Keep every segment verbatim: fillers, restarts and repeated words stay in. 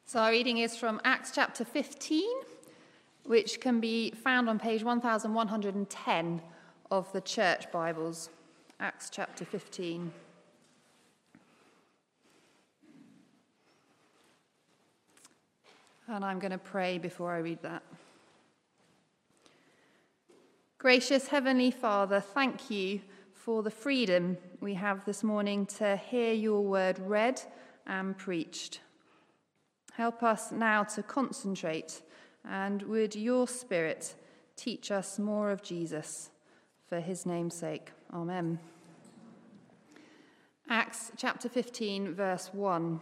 So our reading is from Acts chapter fifteen, which can be found on page one thousand one hundred ten of the Church Bibles. Acts chapter fifteen. And I'm going to pray before I read that. Gracious Heavenly Father, thank you for the freedom we have this morning to hear your word read and preached. Help us now to concentrate, and would your Spirit teach us more of Jesus, for his name's sake. Amen. Acts chapter fifteen, verse one.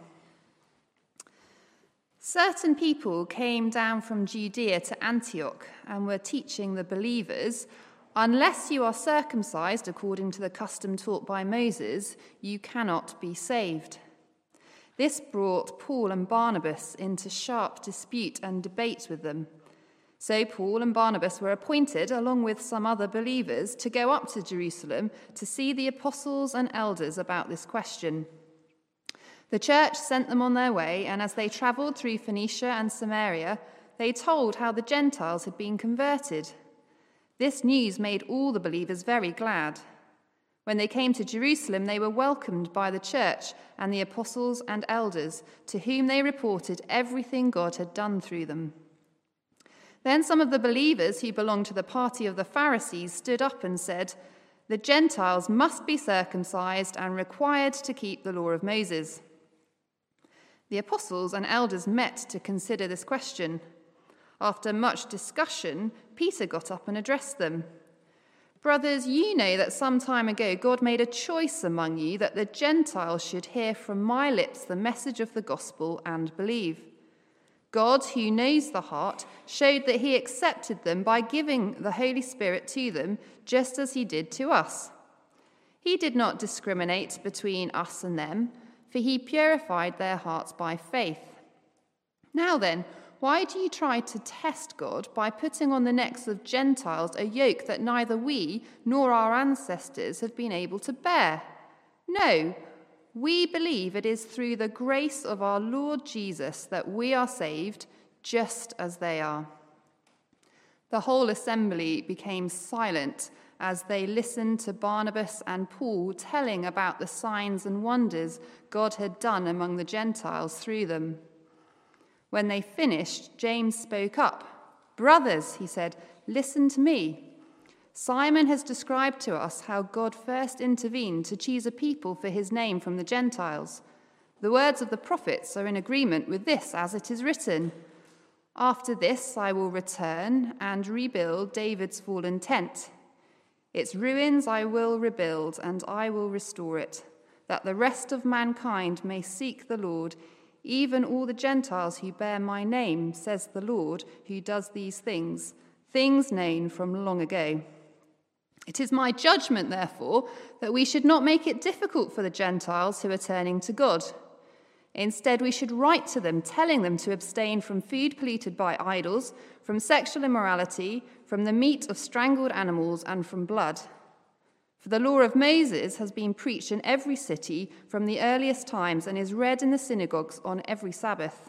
Certain people came down from Judea to Antioch and were teaching the believers, unless you are circumcised according to the custom taught by Moses, you cannot be saved. This brought Paul and Barnabas into sharp dispute and debate with them. So Paul and Barnabas were appointed, along with some other believers, to go up to Jerusalem to see the apostles and elders about this question. The church sent them on their way, and as they travelled through Phoenicia and Samaria, they told how the Gentiles had been converted. This news made all the believers very glad. When they came to Jerusalem, they were welcomed by the church and the apostles and elders, to whom they reported everything God had done through them. Then some of the believers who belonged to the party of the Pharisees stood up and said, "The Gentiles must be circumcised and required to keep the law of Moses." The apostles and elders met to consider this question. After much discussion, Peter got up and addressed them. "Brothers, you know that some time ago God made a choice among you that the Gentiles should hear from my lips the message of the gospel and believe. God, who knows the heart, showed that he accepted them by giving the Holy Spirit to them, just as he did to us. He did not discriminate between us and them, for he purified their hearts by faith. Now then, why do you try to test God by putting on the necks of Gentiles a yoke that neither we nor our ancestors have been able to bear? No, we believe it is through the grace of our Lord Jesus that we are saved, just as they are." The whole assembly became silent as they listened to Barnabas and Paul telling about the signs and wonders God had done among the Gentiles through them. When they finished, James spoke up. "Brothers," he said, "listen to me. Simon has described to us how God first intervened to choose a people for his name from the Gentiles. The words of the prophets are in agreement with this, as it is written, 'After this I will return and rebuild David's fallen tent. Its ruins I will rebuild, and I will restore it, that the rest of mankind may seek the Lord, even all the Gentiles who bear my name, says the Lord, who does these things, things known from long ago. It is my judgment, therefore, that we should not make it difficult for the Gentiles who are turning to God. Instead, we should write to them, telling them to abstain from food polluted by idols, from sexual immorality, from the meat of strangled animals, and from blood. For the law of Moses has been preached in every city from the earliest times and is read in the synagogues on every Sabbath.'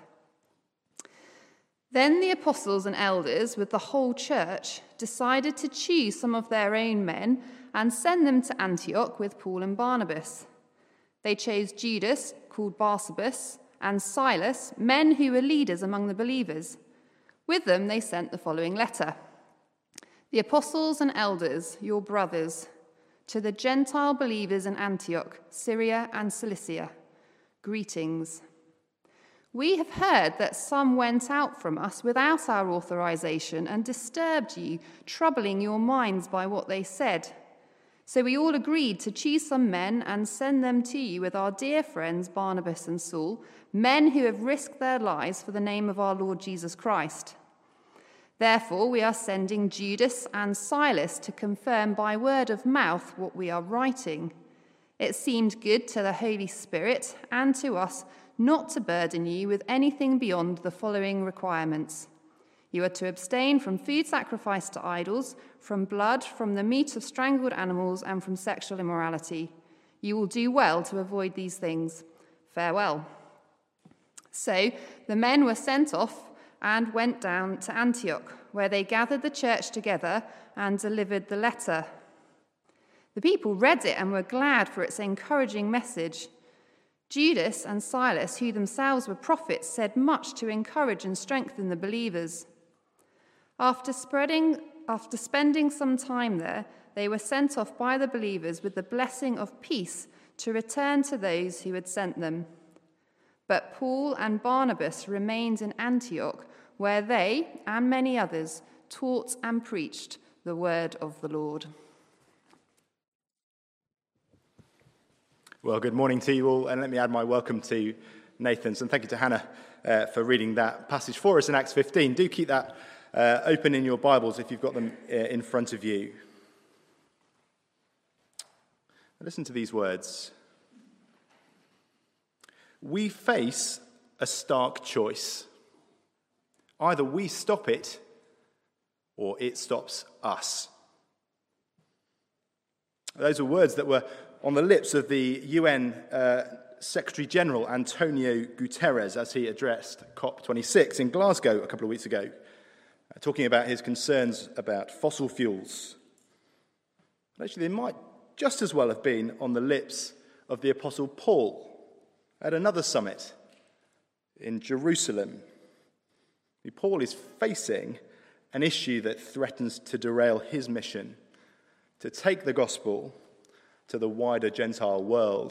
Then the apostles and elders, with the whole church, decided to choose some of their own men and send them to Antioch with Paul and Barnabas. They chose Judas, called Barsabas, and Silas, men who were leaders among the believers. With them they sent the following letter. 'The apostles and elders, your brothers, to the Gentile believers in Antioch, Syria and Cilicia, greetings. We have heard that some went out from us without our authorization and disturbed you, troubling your minds by what they said. So we all agreed to choose some men and send them to you with our dear friends Barnabas and Saul, men who have risked their lives for the name of our Lord Jesus Christ. Therefore, we are sending Judas and Silas to confirm by word of mouth what we are writing. It seemed good to the Holy Spirit and to us not to burden you with anything beyond the following requirements. You are to abstain from food sacrificed to idols, from blood, from the meat of strangled animals, and from sexual immorality. You will do well to avoid these things. Farewell." So the men were sent off and went down to Antioch, where they gathered the church together and delivered the letter. The people read it and were glad for its encouraging message. Judas and Silas, who themselves were prophets, said much to encourage and strengthen the believers. After spreading, after spending some time there, they were sent off by the believers with the blessing of peace to return to those who had sent them. But Paul and Barnabas remained in Antioch, where they and many others taught and preached the word of the Lord. Well, good morning to you all, and let me add my welcome to Nathan's, and thank you to Hannah uh, for reading that passage for us in Acts fifteen. Do keep that uh, open in your Bibles if you've got them uh, in front of you. Listen to these words. We face a stark choice. Either we stop it, or it stops us. Those are words that were on the lips of the U N uh, Secretary-General Antonio Guterres as he addressed COP twenty-six in Glasgow a couple of weeks ago, uh, talking about his concerns about fossil fuels. But actually, they might just as well have been on the lips of the Apostle Paul at another summit in Jerusalem. Paul is facing an issue that threatens to derail his mission to take the gospel to the wider Gentile world.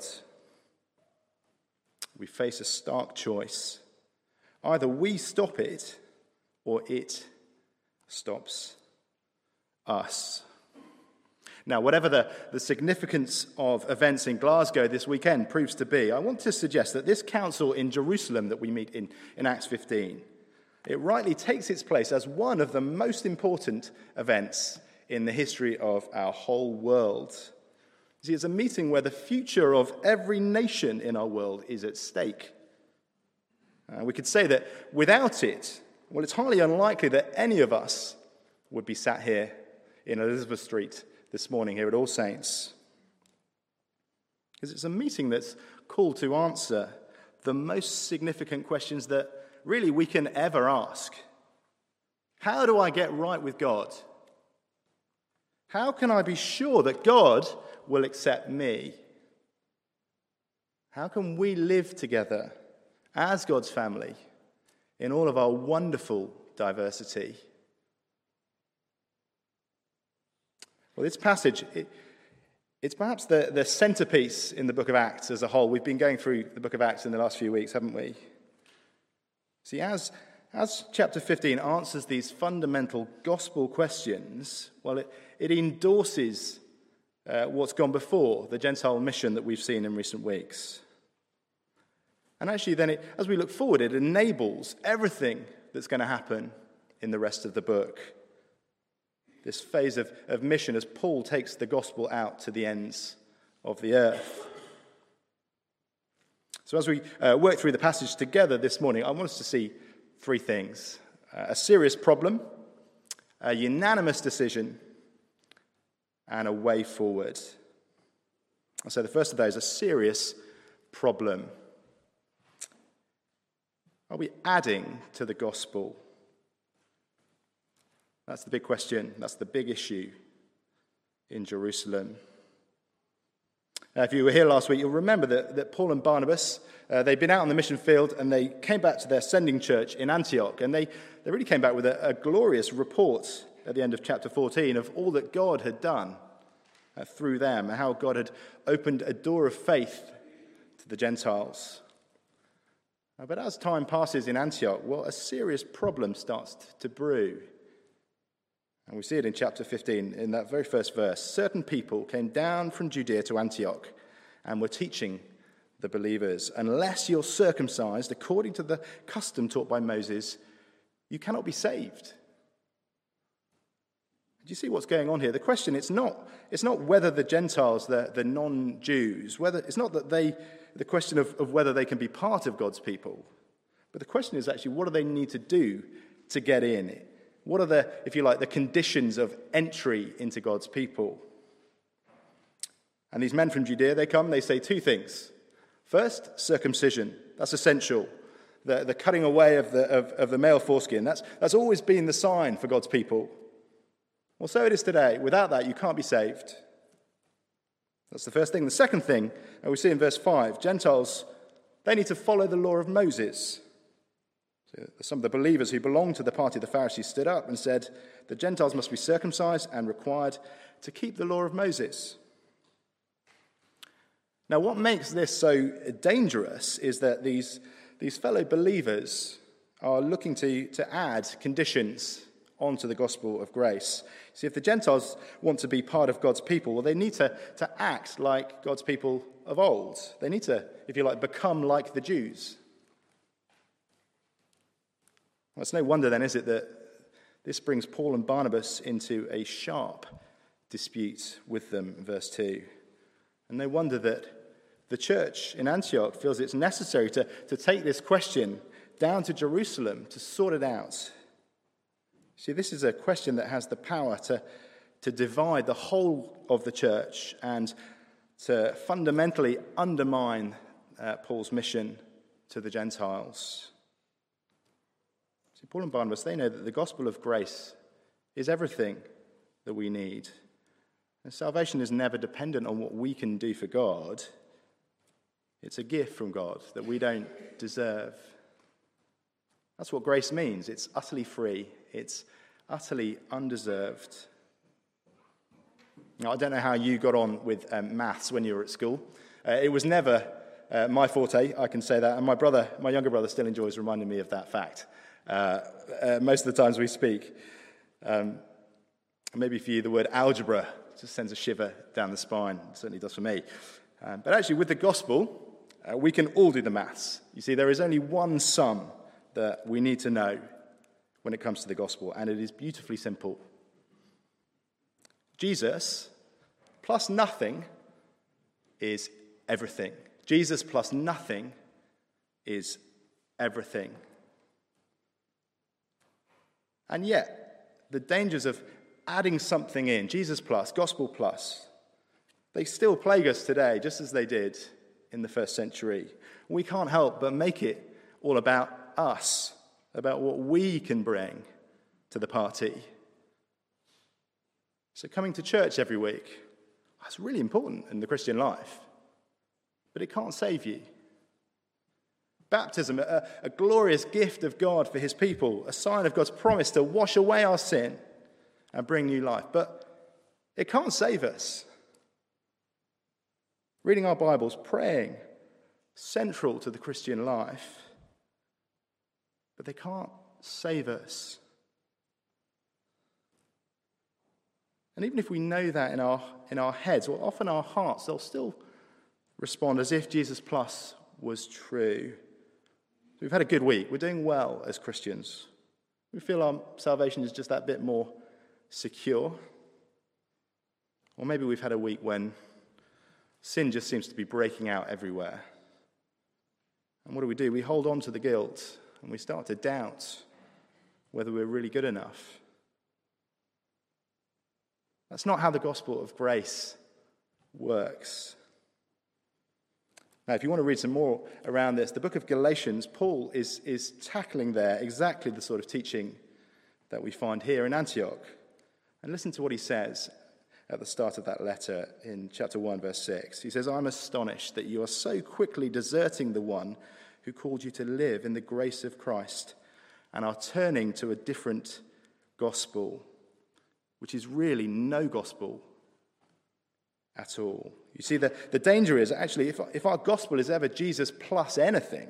We face a stark choice. Either we stop it, or it stops us. Now, whatever the, the significance of events in Glasgow this weekend proves to be, I want to suggest that this council in Jerusalem that we meet in, in Acts fifteen, it rightly takes its place as one of the most important events in the history of our whole world. See, it's a meeting where the future of every nation in our world is at stake. Uh, we could say that without it, well, it's highly unlikely that any of us would be sat here in Elizabeth Street this morning here at All Saints. Because it's a meeting that's called to answer the most significant questions that really we can ever ask. How do I get right with God? How can I be sure that God will accept me? How can we live together as God's family in all of our wonderful diversity? Well, this passage, it, it's perhaps the, the centerpiece in the book of Acts as a whole. We've been going through the book of Acts in the last few weeks, haven't we? See, as, as chapter fifteen answers these fundamental gospel questions, well, it, it endorses uh, what's gone before, the Gentile mission that we've seen in recent weeks. And actually then, it, as we look forward, it enables everything that's going to happen in the rest of the book. This phase of, of mission as Paul takes the gospel out to the ends of the earth. So as we uh, work through the passage together this morning, I want us to see three things. Uh, a serious problem, a unanimous decision, and a way forward. So the first of those, a serious problem. Are we adding to the gospel? That's the big question. That's the big issue in Jerusalem. Now, if you were here last week, you'll remember that, that Paul and Barnabas, uh, they'd been out on the mission field and they came back to their sending church in Antioch. And they, they really came back with a, a glorious report at the end of chapter fourteen of all that God had done uh, through them, how God had opened a door of faith to the Gentiles. Uh, but as time passes in Antioch, well, a serious problem starts to brew. And we see it in chapter fifteen, in that very first verse. Certain people came down from Judea to Antioch and were teaching the believers, unless you're circumcised according to the custom taught by Moses, you cannot be saved. Do you see what's going on here? The question, it's not, it's not whether the Gentiles, the, the non-Jews, whether it's not that they, the question of, of whether they can be part of God's people, but the question is actually, what do they need to do to get in? What are the, if you like, the conditions of entry into God's people? And these men from Judea, they come, they say two things. First, circumcision. That's essential. the, the cutting away of the, of, of the male foreskin. That's, that's always been the sign for God's people. Well, so it is today. Without that, you can't be saved. That's the first thing. The second thing, we see in verse five, Gentiles, they need to follow the law of Moses. So some of the believers who belonged to the party of the Pharisees stood up and said, the Gentiles must be circumcised and required to keep the law of Moses. Now, what makes this so dangerous is that these, these fellow believers are looking to, to add conditions onto the gospel of grace. See, if the Gentiles want to be part of God's people, well, they need to, to act like God's people of old. They need to, if you like, become like the Jews. Well, it's no wonder then, is it, that this brings Paul and Barnabas into a sharp dispute with them, verse two. And no wonder that the church in Antioch feels it's necessary to, to take this question down to Jerusalem to sort it out. See, this is a question that has the power to, to divide the whole of the church and to fundamentally undermine uh, Paul's mission to the Gentiles. See, Paul and Barnabas, they know that the gospel of grace is everything that we need. And salvation is never dependent on what we can do for God. It's a gift from God that we don't deserve. That's what grace means. It's utterly free. It's utterly undeserved. Now, I don't know how you got on with um, maths when you were at school. Uh, it was never uh, my forte, I can say that. And my brother, my younger brother, still enjoys reminding me of that fact uh, uh, most of the times we speak. Um, maybe for you, the word algebra just sends a shiver down the spine. It certainly does for me. Um, but actually, with the gospel, uh, we can all do the maths. You see, there is only one sum that we need to know when it comes to the gospel, and it is beautifully simple. Jesus plus nothing is everything. Jesus plus nothing is everything. And yet, the dangers of adding something in, Jesus plus, gospel plus, they still plague us today, just as they did in the first century. We can't help but make it all about us, about what we can bring to the party. So coming to church every week, that's really important in the Christian life, but it can't save you. Baptism, a, a glorious gift of God for his people, a sign of God's promise to wash away our sin and bring new life, but it can't save us. Reading our Bibles, praying, central to the Christian life, but they can't save us. And even if we know that in our in our heads, or often our hearts, they'll still respond as if Jesus plus was true. We've had a good week. We're doing well as Christians. We feel our salvation is just that bit more secure. Or maybe we've had a week when sin just seems to be breaking out everywhere. And what do we do? We hold on to the guilt and we start to doubt whether we're really good enough. That's not how the gospel of grace works. Now, if you want to read some more around this, the book of Galatians, Paul is, is tackling there exactly the sort of teaching that we find here in Antioch. And listen to what he says at the start of that letter in chapter one, verse six. He says, "I'm astonished that you are so quickly deserting the one who called you to live in the grace of Christ and are turning to a different gospel, which is really no gospel at all." You see, the, the danger is actually, if, if our gospel is ever Jesus plus anything,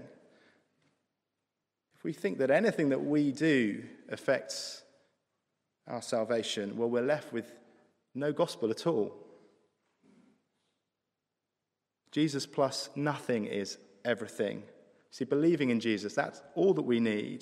if we think that anything that we do affects our salvation, well, we're left with no gospel at all. Jesus plus nothing is everything. See, believing in Jesus, that's all that we need.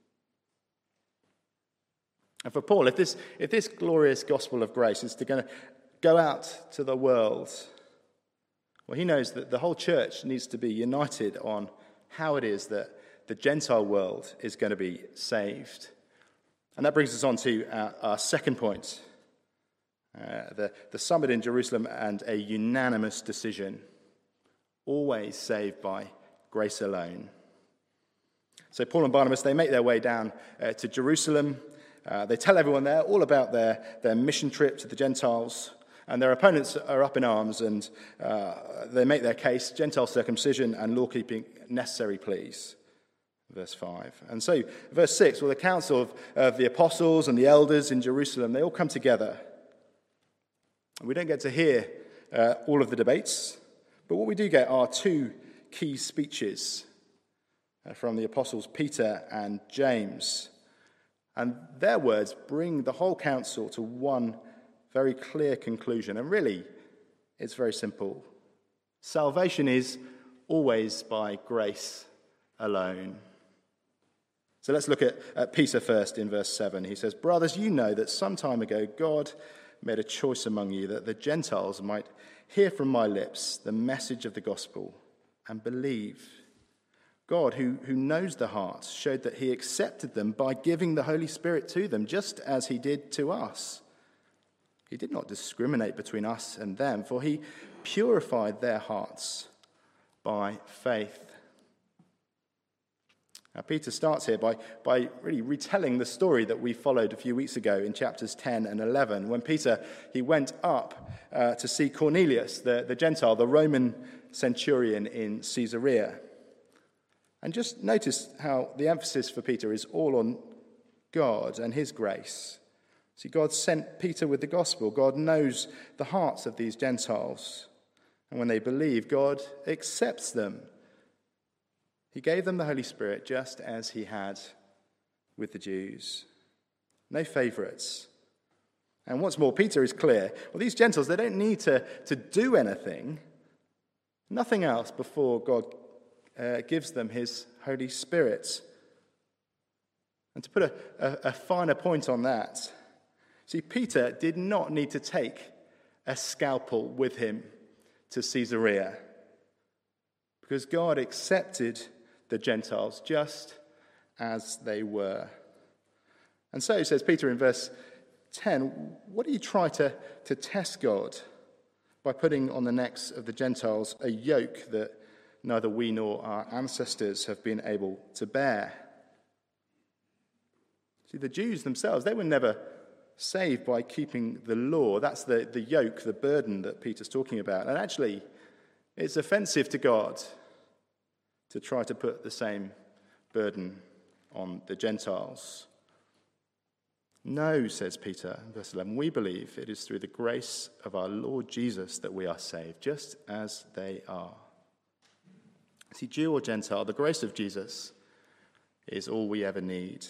And for Paul, if this, if this glorious gospel of grace is to going to go out to the world, well, he knows that the whole church needs to be united on how it is that the Gentile world is going to be saved. And that brings us on to our, our second point, uh, the, the summit in Jerusalem and a unanimous decision, always saved by grace alone. So Paul and Barnabas, they make their way down uh, to Jerusalem. Uh, they tell everyone there all about their, their mission trip to the Gentiles. And their opponents are up in arms, and uh, they make their case: Gentile circumcision and law-keeping necessary pleas. Verse five. And so, verse six, well, the council of, of the apostles and the elders in Jerusalem, they all come together. We don't get to hear uh, all of the debates, but what we do get are two key speeches uh, from the apostles Peter and James. And their words bring the whole council to one very clear conclusion. And really, it's very simple. Salvation is always by grace alone. So let's look at, at Peter first in verse seven. He says, "Brothers, you know that some time ago God made a choice among you that the Gentiles might hear from my lips the message of the gospel and believe. God, who, who knows the hearts, showed that he accepted them by giving the Holy Spirit to them, just as he did to us. He did not discriminate between us and them, for he purified their hearts by faith." Now, Peter starts here by, by really retelling the story that we followed a few weeks ago in chapters ten and eleven, when Peter, he went up uh, to see Cornelius, the, the Gentile, the Roman centurion in Caesarea. And just notice how the emphasis for Peter is all on God and his grace. See, God sent Peter with the gospel. God knows the hearts of these Gentiles. And when they believe, God accepts them. He gave them the Holy Spirit just as he had with the Jews. No favourites. And once more, Peter is clear. Well, these Gentiles, they don't need to, to do anything, nothing else before God uh, gives them his Holy Spirit. And to put a, a, a finer point on that, see, Peter did not need to take a scalpel with him to Caesarea, because God accepted the Gentiles just as they were. And so, says Peter in verse ten, what do you try to, to test God by putting on the necks of the Gentiles a yoke that neither we nor our ancestors have been able to bear? See, the Jews themselves, they were never saved by keeping the law. That's the, the yoke, the burden that Peter's talking about. And actually, it's offensive to God to try to put the same burden on the Gentiles. No, says Peter, verse eleven, we believe it is through the grace of our Lord Jesus that we are saved, just as they are. See, Jew or Gentile, the grace of Jesus is all we ever need.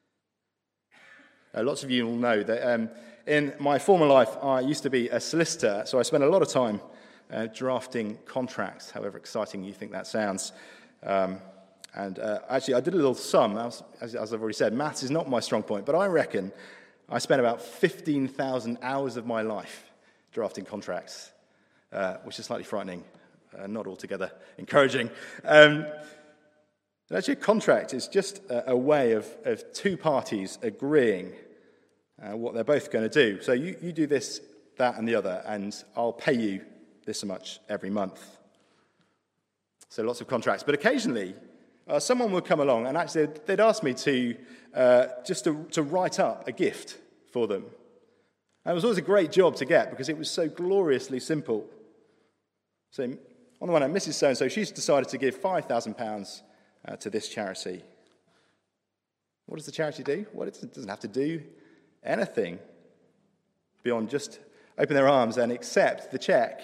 Uh, lots of you will know that um, in my former life, I used to be a solicitor, so I spent a lot of time uh, drafting contracts, however exciting you think that sounds. Um, and uh, actually, I did a little sum. As, as I've already said, maths is not my strong point, but I reckon I spent about fifteen thousand hours of my life drafting contracts, uh, which is slightly frightening, uh, not altogether encouraging. Um, And actually, a contract is just a, a way of, of two parties agreeing uh, what they're both going to do. So you, you do this, that, and the other, and I'll pay you this much every month. So lots of contracts. But occasionally, uh, someone would come along, and actually they'd ask me to uh, just to, to write up a gift for them. And it was always a great job to get because it was so gloriously simple. So on the one hand, Missus So-and-so, she's decided to give five thousand pounds Uh, to this charity. What does the charity do? Well, it doesn't have to do anything beyond just open their arms and accept the check.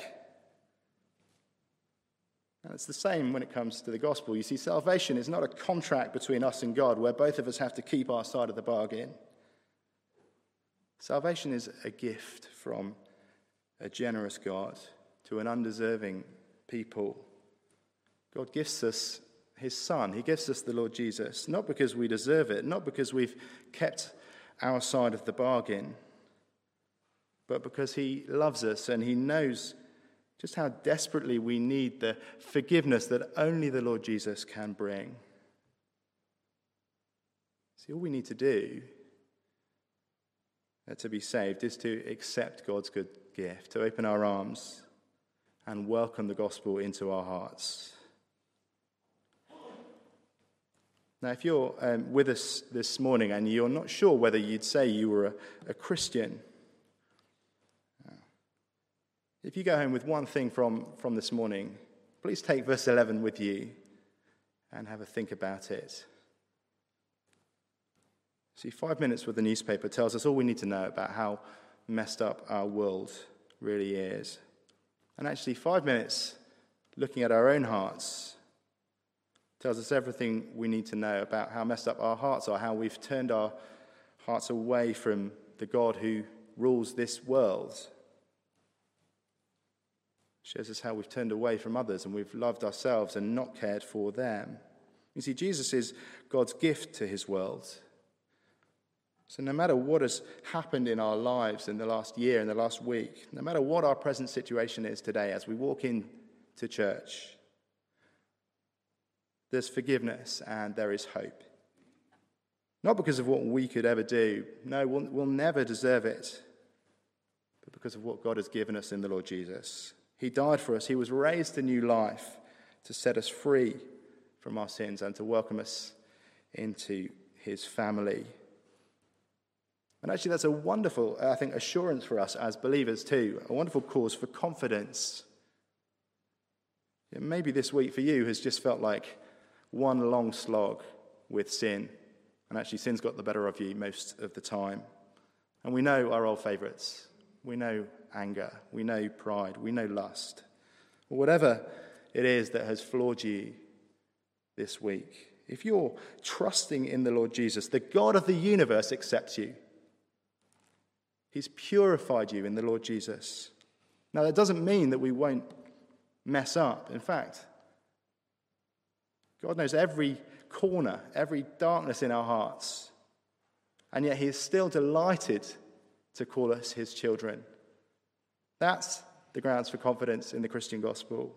And it's the same when it comes to the gospel. You see, salvation is not a contract between us and God where both of us have to keep our side of the bargain. Salvation is a gift from a generous God to an undeserving people. God gives us his Son. He gives us the Lord Jesus, not because we deserve it, not because we've kept our side of the bargain, but because he loves us and he knows just how desperately we need the forgiveness that only the Lord Jesus can bring. See, all we need to do to be saved is to accept God's good gift, to open our arms and welcome the gospel into our hearts. Now, if you're um, with us this morning and you're not sure whether you'd say you were a, a Christian, if you go home with one thing from, from this morning, please take verse eleven with you and have a think about it. See, five minutes with the newspaper tells us all we need to know about how messed up our world really is. And actually, five minutes looking at our own hearts tells us everything we need to know about how messed up our hearts are, how we've turned our hearts away from the God who rules this world. Shows us how we've turned away from others and we've loved ourselves and not cared for them. You see, Jesus is God's gift to his world. So no matter what has happened in our lives in the last year, in the last week, no matter what our present situation is today as we walk into church, there's forgiveness and there is hope. Not because of what we could ever do. No, we'll, we'll never deserve it. But because of what God has given us in the Lord Jesus. He died for us. He was raised to new life to set us free from our sins and to welcome us into his family. And actually, that's a wonderful, I think, assurance for us as believers too. A wonderful cause for confidence. Maybe this week for you has just felt like one long slog with sin. And actually, sin's got the better of you most of the time. And we know our old favourites. We know anger. We know pride. We know lust. Or whatever it is that has flawed you this week. If you're trusting in the Lord Jesus, the God of the universe accepts you. He's purified you in the Lord Jesus. Now, that doesn't mean that we won't mess up. In fact, God knows every corner, every darkness in our hearts. And yet he is still delighted to call us his children. That's the grounds for confidence in the Christian gospel.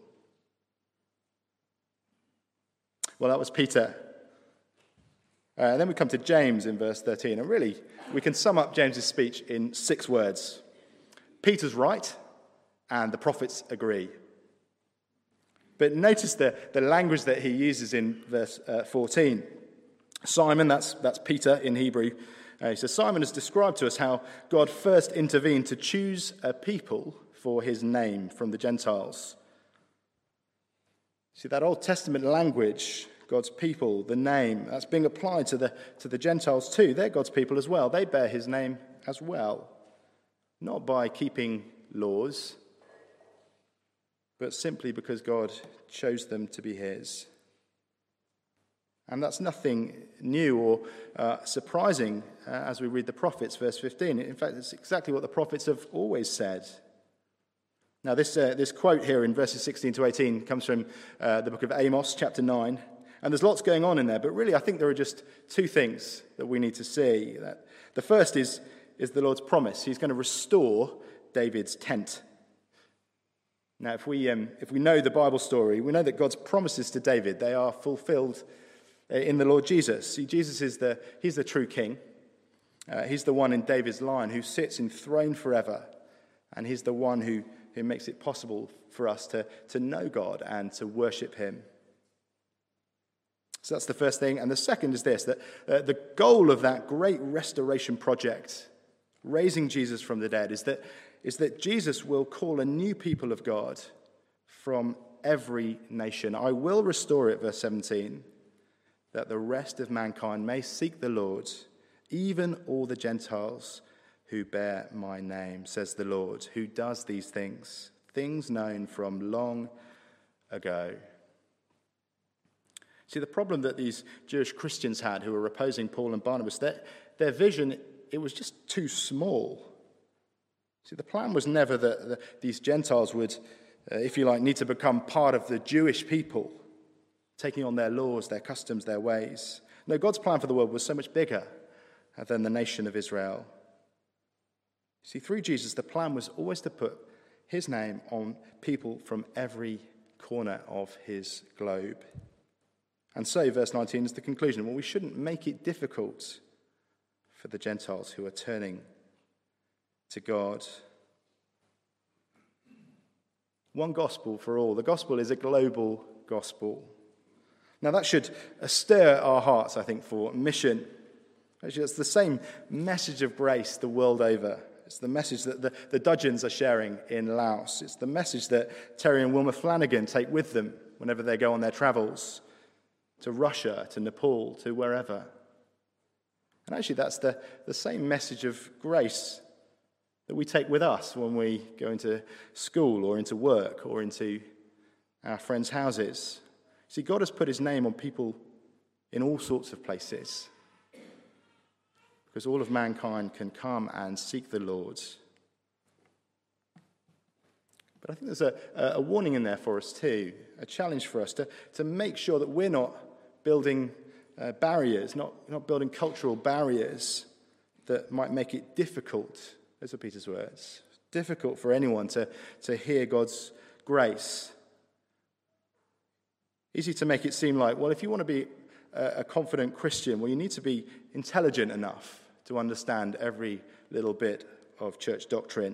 Well, that was Peter. Uh, and then we come to James in verse thirteen. And really, we can sum up James's speech in six words. Peter's right, and the prophets agree. But notice the, the language that he uses in verse uh, fourteen. Simon, that's, that's Peter in Hebrew. Uh, he says, Simon has described to us how God first intervened to choose a people for his name from the Gentiles. See, that Old Testament language, God's people, the name, that's being applied to the, to the Gentiles too. They're God's people as well. They bear his name as well. Not by keeping laws, but simply because God chose them to be his. And that's nothing new or uh, surprising uh, as we read the prophets, verse fifteen. In fact, it's exactly what the prophets have always said. Now, this, uh, this quote here in verses sixteen to eighteen comes from uh, the book of Amos, chapter nine. And there's lots going on in there, but really I think there are just two things that we need to see. That the first is, is the Lord's promise. He's going to restore David's tent. Now, if we, um, if we know the Bible story, we know that God's promises to David, they are fulfilled in the Lord Jesus. See, Jesus is the, he's the true king. Uh, he's the one in David's line who sits enthroned forever. And he's the one who, who makes it possible for us to, to know God and to worship him. So that's the first thing. And the second is this, that uh, the goal of that great restoration project, raising Jesus from the dead, is that, is that Jesus will call a new people of God from every nation. I will restore it, verse seventeen, that the rest of mankind may seek the Lord, even all the Gentiles who bear my name, says the Lord, who does these things, things known from long ago. See, the problem that these Jewish Christians had who were opposing Paul and Barnabas, their, their vision, it was just too small. See, the plan was never that the, these Gentiles would, uh, if you like, need to become part of the Jewish people, taking on their laws, their customs, their ways. No, God's plan for the world was so much bigger than the nation of Israel. See, through Jesus, the plan was always to put his name on people from every corner of his globe. And so, verse nineteen is the conclusion. Well, we shouldn't make it difficult for the Gentiles who are turning to God. One gospel for all. The gospel is a global gospel. Now that should stir our hearts, I think, for mission. Actually, it's the same message of grace the world over. It's the message that the, the Dudgeons are sharing in Laos. It's the message that Terry and Wilma Flanagan take with them whenever they go on their travels to Russia, to Nepal, to wherever. And actually, that's the, the same message of grace that we take with us when we go into school or into work or into our friends' houses. See, God has put his name on people in all sorts of places because all of mankind can come and seek the Lord. But I think there's a, a warning in there for us too, a challenge for us to, to make sure that we're not building uh, barriers, not, not building cultural barriers that might make it difficult, those are Peter's words, difficult for anyone to, to hear God's grace. Easy to make it seem like, well, if you want to be a, a confident Christian, well, you need to be intelligent enough to understand every little bit of church doctrine.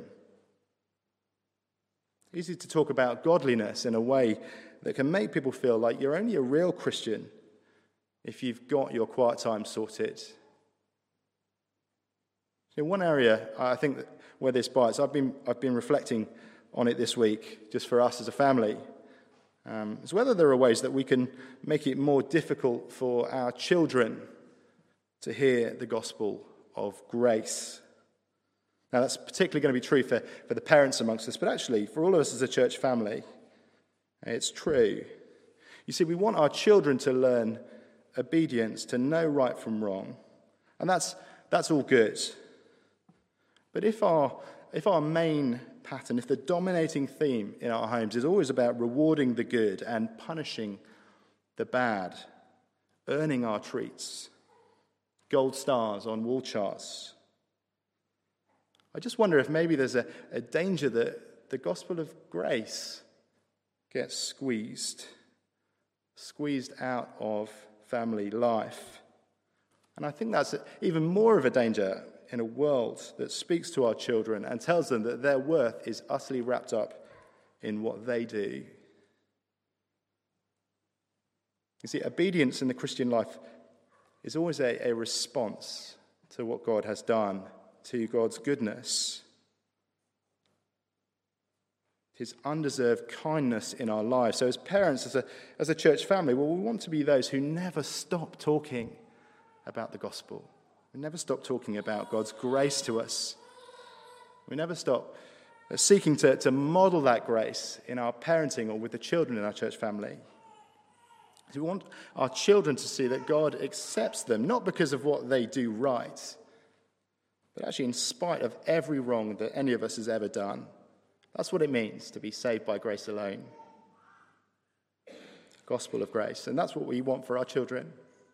Easy to talk about godliness in a way that can make people feel like you're only a real Christian if you've got your quiet time sorted. In one area, I think that where this bites, I've been I've been reflecting on it this week, just for us as a family, um, is whether there are ways that we can make it more difficult for our children to hear the gospel of grace. Now, that's particularly going to be true for, for the parents amongst us, but actually for all of us as a church family, it's true. You see, we want our children to learn obedience, to know right from wrong, and that's that's all good. But if our if our main pattern, if the dominating theme in our homes is always about rewarding the good and punishing the bad, earning our treats, gold stars on wall charts, I just wonder if maybe there's a, a danger that the gospel of grace gets squeezed, squeezed out of family life. And I think that's even more of a danger in a world that speaks to our children and tells them that their worth is utterly wrapped up in what they do. You see, obedience in the Christian life is always a, a response to what God has done, to God's goodness, his undeserved kindness in our lives. So as parents, as a, as a church family, well, we want to be those who never stop talking about the gospel. We never stop talking about God's grace to us. We never stop seeking to, to model that grace in our parenting or with the children in our church family. We want our children to see that God accepts them, not because of what they do right, but actually in spite of every wrong that any of us has ever done. That's what it means to be saved by grace alone. Gospel of grace. And that's what we want for our children.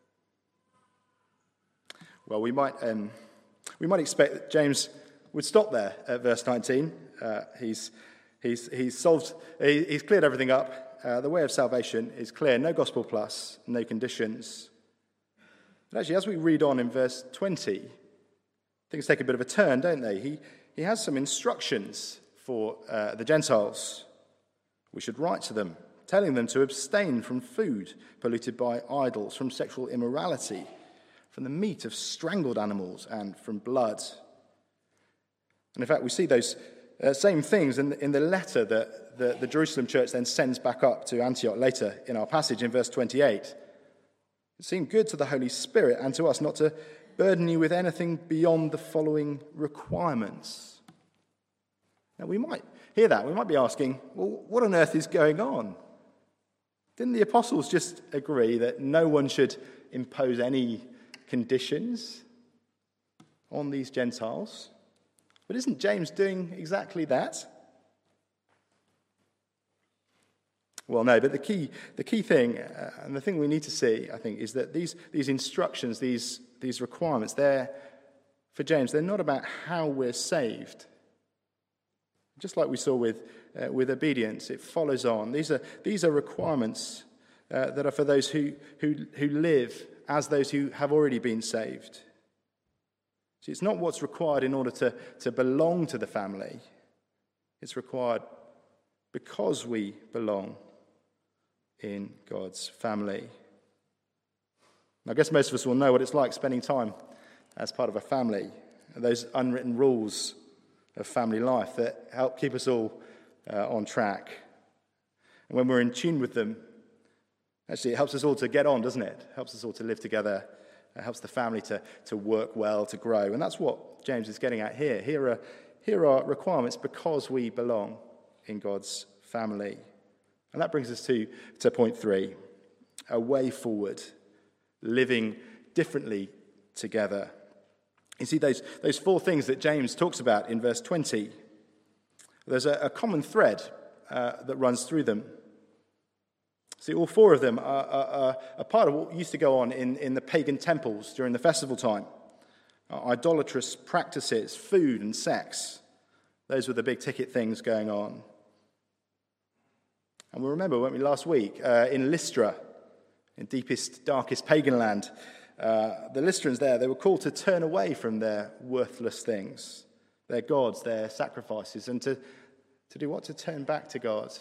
Well, we might um, we might expect that James would stop there at verse nineteen. Uh, he's he's he's solved. He, he's cleared everything up. Uh, the way of salvation is clear. No gospel plus, no conditions. But actually, as we read on in verse twenty, things take a bit of a turn, don't they? He he has some instructions for uh, the Gentiles. We should write to them, telling them to abstain from food polluted by idols, from sexual immorality, from the meat of strangled animals, and from blood. And in fact, we see those uh, same things in the, in the letter that the, the Jerusalem church then sends back up to Antioch later in our passage in verse twenty-eight. It seemed good to the Holy Spirit and to us not to burden you with anything beyond the following requirements. Now, we might hear that. We might be asking, well, what on earth is going on? Didn't the apostles just agree that no one should impose any conditions on these Gentiles? But isn't James doing exactly that? Well, no, but the key the key thing, uh, and the thing we need to see, I think, is that these, these instructions, these, these requirements, they're, for James, they're not about how we're saved. Just like we saw with uh, with obedience, it follows on. These are these are requirements uh, that are for those who, who who live as those who have already been saved. See, it's not what's required in order to, to belong to the family. It's required because we belong in God's family. I guess most of us will know what it's like spending time as part of a family, those unwritten rules of family life that help keep us all uh, on track. And when we're in tune with them, actually it helps us all to get on, doesn't it? It helps us all to live together. It helps the family to, to work well, to grow. And that's what James is getting at here. Here are, here are requirements because we belong in God's family. And that brings us to, to point three, a way forward, living differently together. You see, those, those four things that James talks about in verse twenty, there's a, a common thread uh, that runs through them. See, all four of them are, are, are part of what used to go on in, in the pagan temples during the festival time. Uh, idolatrous practices, food and sex. Those were the big ticket things going on. And we remember, weren't we, last week, uh, in Lystra, in deepest, darkest pagan land, uh, the Lystrans there, they were called to turn away from their worthless things, their gods, their sacrifices, and to, to do what? To turn back to God.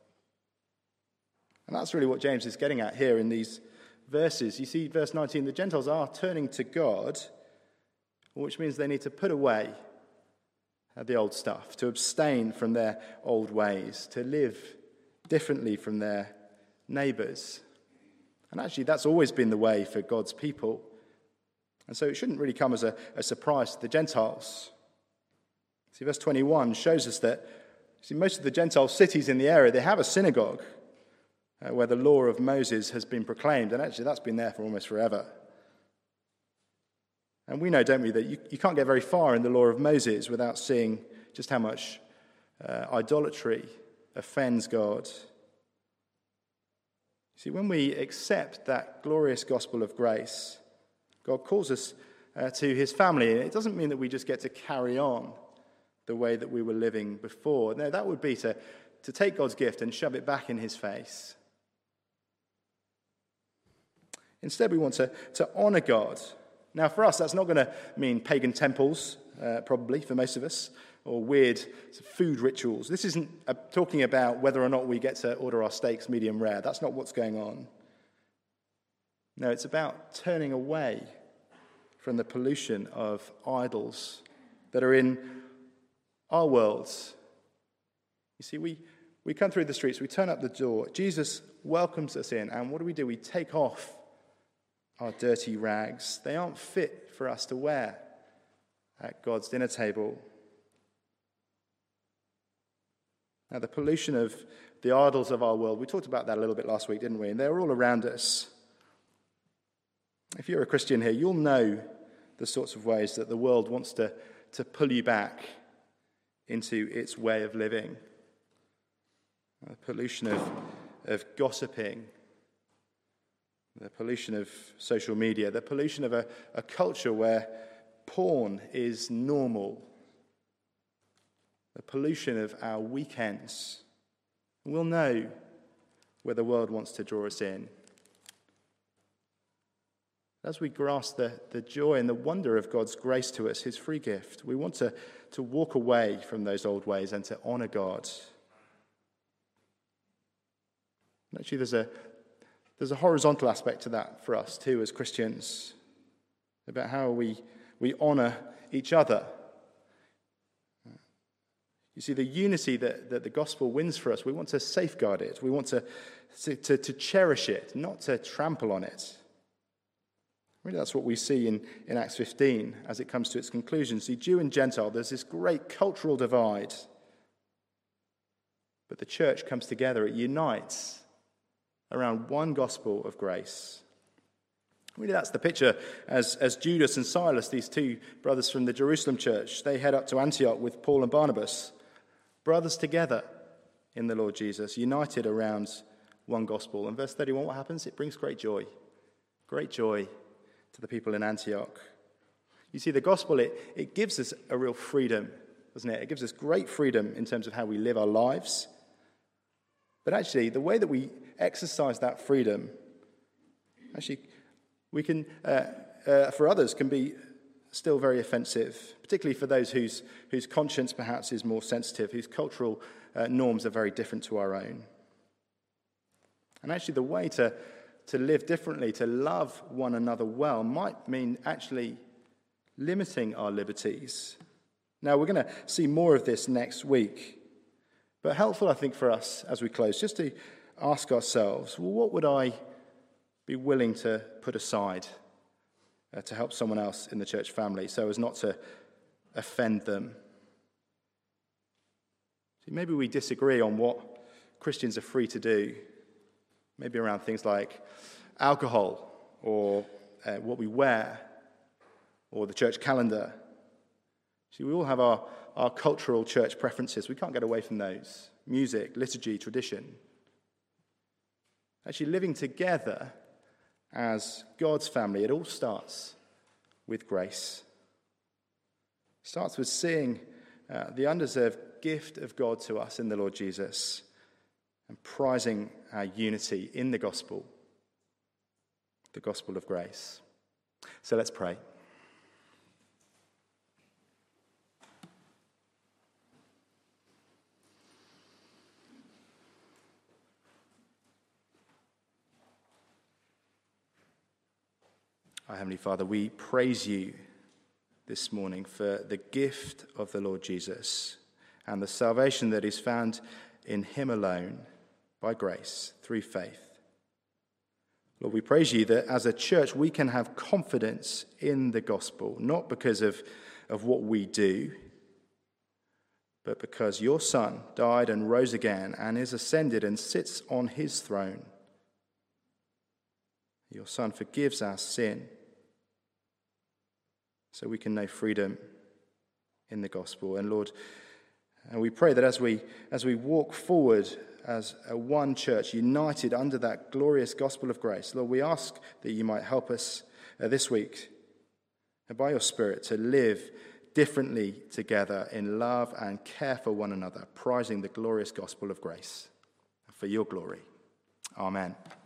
And that's really what James is getting at here in these verses. You see, verse nineteen, the Gentiles are turning to God, which means they need to put away the old stuff, to abstain from their old ways, to live differently from their neighbours. And actually, that's always been the way for God's people. And so it shouldn't really come as a, a surprise to the Gentiles. See, verse twenty-one shows us that, see, most of the Gentile cities in the area, they have a synagogue uh, where the law of Moses has been proclaimed. And actually, that's been there for almost forever. And we know, don't we, that you, you can't get very far in the law of Moses without seeing just how much uh, idolatry offends God. See, when we accept that glorious gospel of grace, God calls us uh, to his family. And it doesn't mean that we just get to carry on the way that we were living before. No, that would be to, to take God's gift and shove it back in his face. Instead, we want to, to honour God. Now, for us, that's not going to mean pagan temples, uh, probably, for most of us, or weird food rituals. This isn't uh, talking about whether or not we get to order our steaks medium rare. That's not what's going on. No, it's about turning away from the pollution of idols that are in our worlds. You see, we, we come through the streets, we turn up the door, Jesus welcomes us in, and what do we do? We take off our dirty rags. They aren't fit for us to wear at God's dinner table. Now, the pollution of the idols of our world, we talked about that a little bit last week, didn't we? And they're all around us. If you're a Christian here, you'll know the sorts of ways that the world wants to, to pull you back into its way of living. The pollution of, of gossiping, the pollution of social media, the pollution of a, a culture where porn is normal, the pollution of our weekends. We'll know where the world wants to draw us in. As we grasp the, the joy and the wonder of God's grace to us, his free gift, we want to, to walk away from those old ways and to honour God. And actually, there's a, there's a horizontal aspect to that for us too as Christians, about how we, we honour each other. You see, the unity that, that the gospel wins for us, we want to safeguard it. We want to, to, to cherish it, not to trample on it. Really, that's what we see in, in Acts fifteen as it comes to its conclusion. See, Jew and Gentile, there's this great cultural divide. But the church comes together, it unites around one gospel of grace. Really, that's the picture as, as Judas and Silas, these two brothers from the Jerusalem church, they head up to Antioch with Paul and Barnabas. Brothers together in the Lord Jesus, united around one gospel. And verse thirty-one, what happens? It brings great joy. Great joy to the people in Antioch. You see, the gospel, it, it gives us a real freedom, doesn't it? It gives us great freedom in terms of how we live our lives. But actually, the way that we exercise that freedom, actually, we can, uh, uh, for others, can be still very offensive, particularly for those whose, whose conscience perhaps is more sensitive, whose cultural uh, norms are very different to our own. And actually, the way to, to live differently, to love one another well, might mean actually limiting our liberties. Now, we're going to see more of this next week, but helpful, I think, for us as we close, just to ask ourselves, well, what would I be willing to put aside uh, to help someone else in the church family so as not to offend them? See, maybe we disagree on what Christians are free to do, maybe around things like alcohol or uh, what we wear or the church calendar. See, we all have our, our cultural church preferences. We can't get away from those. Music, liturgy, tradition. Actually, living together as God's family, it all starts with grace. It starts with seeing uh, the undeserved gift of God to us in the Lord Jesus and prizing our unity in the gospel, the gospel of grace. So let's pray. Our Heavenly Father, we praise you this morning for the gift of the Lord Jesus and the salvation that is found in him alone by grace through faith. Lord, we praise you that as a church we can have confidence in the gospel, not because of, of what we do, but because your Son died and rose again and is ascended and sits on his throne. Your Son forgives our sin, so we can know freedom in the gospel. And Lord, and we pray that as we as we walk forward as a one church, united under that glorious gospel of grace, Lord, we ask that you might help us uh, this week, uh, by your Spirit, to live differently together in love and care for one another, prizing the glorious gospel of grace for your glory. Amen.